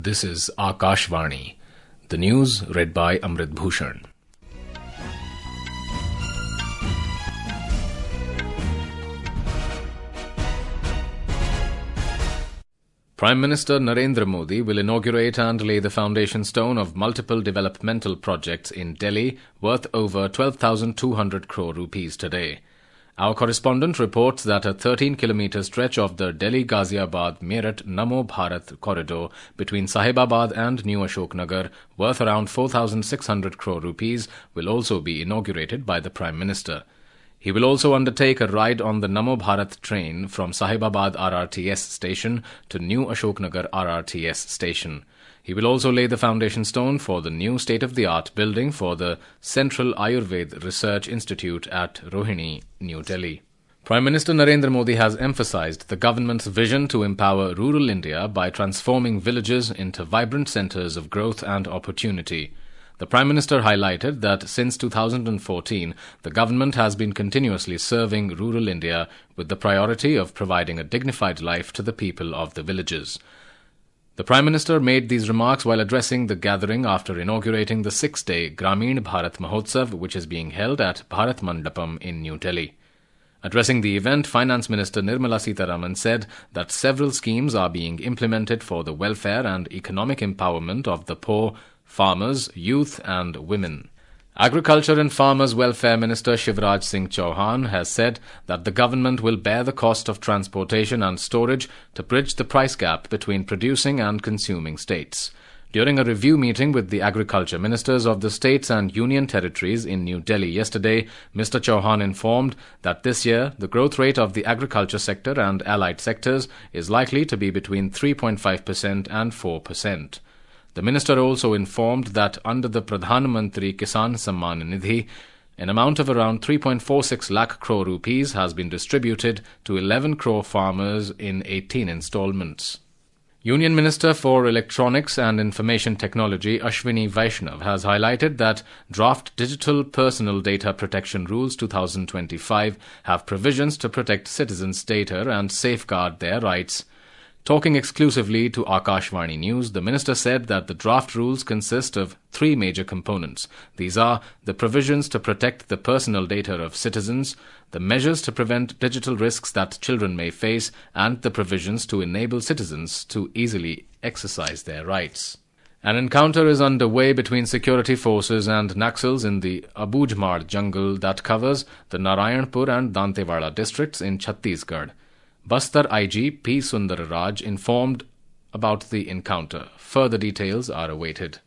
This is Akashvani. The news read by Amrit Bhushan. Prime Minister Narendra Modi will inaugurate and lay the foundation stone of multiple developmental projects in Delhi worth over 12,200 crore rupees today. Our correspondent reports that a 13-kilometre stretch of the Delhi-Ghaziabad-Meerut Namo Bharat corridor between Sahibabad and New Ashoknagar, worth around 4,600 crore rupees, will also be inaugurated by the Prime Minister. He will also undertake a ride on the Namo Bharat train from Sahibabad RRTS station to New Ashoknagar RRTS station. He will also lay the foundation stone for the new state-of-the-art building for the Central Ayurveda Research Institute at Rohini, New Delhi. Prime Minister Narendra Modi has emphasized the government's vision to empower rural India by transforming villages into vibrant centers of growth and opportunity. The Prime Minister highlighted that since 2014, the government has been continuously serving rural India with the priority of providing a dignified life to the people of the villages. The Prime Minister made these remarks while addressing the gathering after inaugurating the 6-day Grameen Bharat Mahotsav, which is being held at Bharat Mandapam in New Delhi. Addressing the event, Finance Minister Nirmala Sitharaman said that several schemes are being implemented for the welfare and economic empowerment of the poor, farmers, youth and women. Agriculture and Farmers Welfare Minister Shivraj Singh Chauhan has said that the government will bear the cost of transportation and storage to bridge the price gap between producing and consuming states. During a review meeting with the agriculture ministers of the states and union territories in New Delhi yesterday, Mr. Chauhan informed that this year the growth rate of the agriculture sector and allied sectors is likely to be between 3.5% and 4%. The minister also informed that under the Pradhan Mantri Kisan Samman Nidhi, an amount of around 3.46 lakh crore rupees has been distributed to 11 crore farmers in 18 installments. Union Minister for Electronics and Information Technology Ashwini Vaishnav has highlighted that Draft Digital Personal Data Protection Rules 2025 have provisions to protect citizens' data and safeguard their rights. Talking exclusively to Akashvani News, the minister said that the draft rules consist of three major components. These are the provisions to protect the personal data of citizens, the measures to prevent digital risks that children may face, and the provisions to enable citizens to easily exercise their rights. An encounter is underway between security forces and Naxals in the Abujmar jungle that covers the Narayanpur and Dantewada districts in Chhattisgarh. Bastar IG P. Sundar Raj informed about the encounter. Further details are awaited.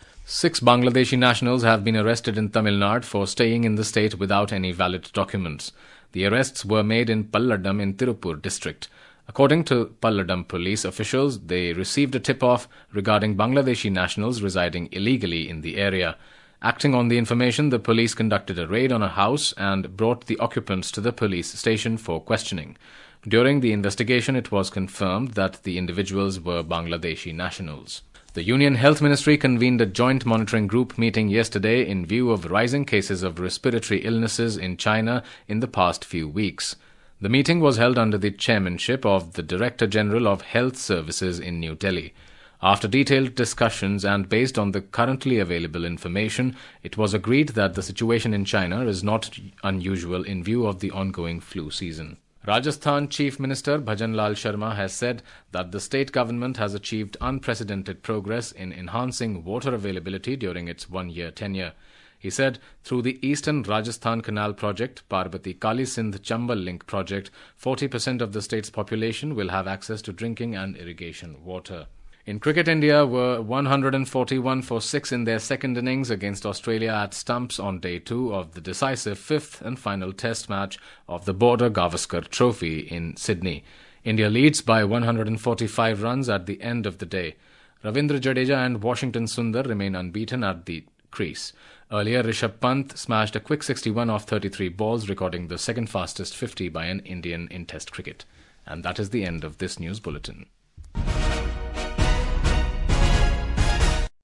6 Bangladeshi nationals have been arrested in Tamil Nadu for staying in the state without any valid documents. The arrests were made in Palladam in Tirupur district. According to Palladam police officials, they received a tip-off regarding Bangladeshi nationals residing illegally in the area. Acting on the information, the police conducted a raid on a house and brought the occupants to the police station for questioning. During the investigation, it was confirmed that the individuals were Bangladeshi nationals. The Union Health Ministry convened a joint monitoring group meeting yesterday in view of rising cases of respiratory illnesses in China in the past few weeks. The meeting was held under the chairmanship of the Director General of Health Services in New Delhi. After detailed discussions and based on the currently available information, it was agreed that the situation in China is not unusual in view of the ongoing flu season. Rajasthan Chief Minister Bhajan Lal Sharma has said that the state government has achieved unprecedented progress in enhancing water availability during its one-year tenure. He said, through the Eastern Rajasthan Canal Project, Parbati Kali Sindh Chambal Link Project, 40% of the state's population will have access to drinking and irrigation water. In cricket, India were 141 for 6 in their second innings against Australia at Stumps on day 2 of the decisive 5th and final test match of the Border Gavaskar Trophy in Sydney. India leads by 145 runs at the end of the day. Ravindra Jadeja and Washington Sundar remain unbeaten at the crease. Earlier, Rishabh Pant smashed a quick 61 off 33 balls, recording the second fastest 50 by an Indian in Test cricket. And that is the end of this news bulletin.